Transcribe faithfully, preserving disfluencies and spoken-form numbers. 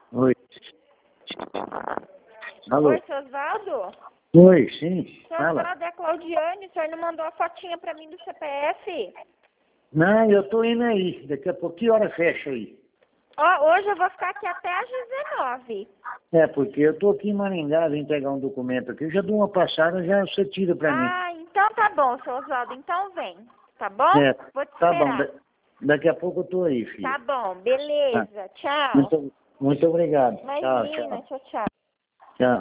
Oi. Alô? Oi, seu Osvaldo? Oi, sim. Seu Fala. Osvaldo, é a Claudiane, o senhor não mandou a fotinha pra mim do C P F? Não, eu tô indo aí. Daqui a pouco, que hora fecha aí? Ó, hoje eu vou ficar aqui até às dezenove. É, porque eu tô aqui em Maringá, vim pegar um documento aqui. Eu já dou uma passada, já você tira pra mim. Ah, então tá bom, seu Osvaldo. Então vem, tá bom? É, Vou te tá bom. esperar. Da- Daqui a pouco eu tô aí, filho. Tá bom, Tá. beleza. Tchau. Muito, muito obrigado. Tchau, Imagina, tchau. tchau, tchau.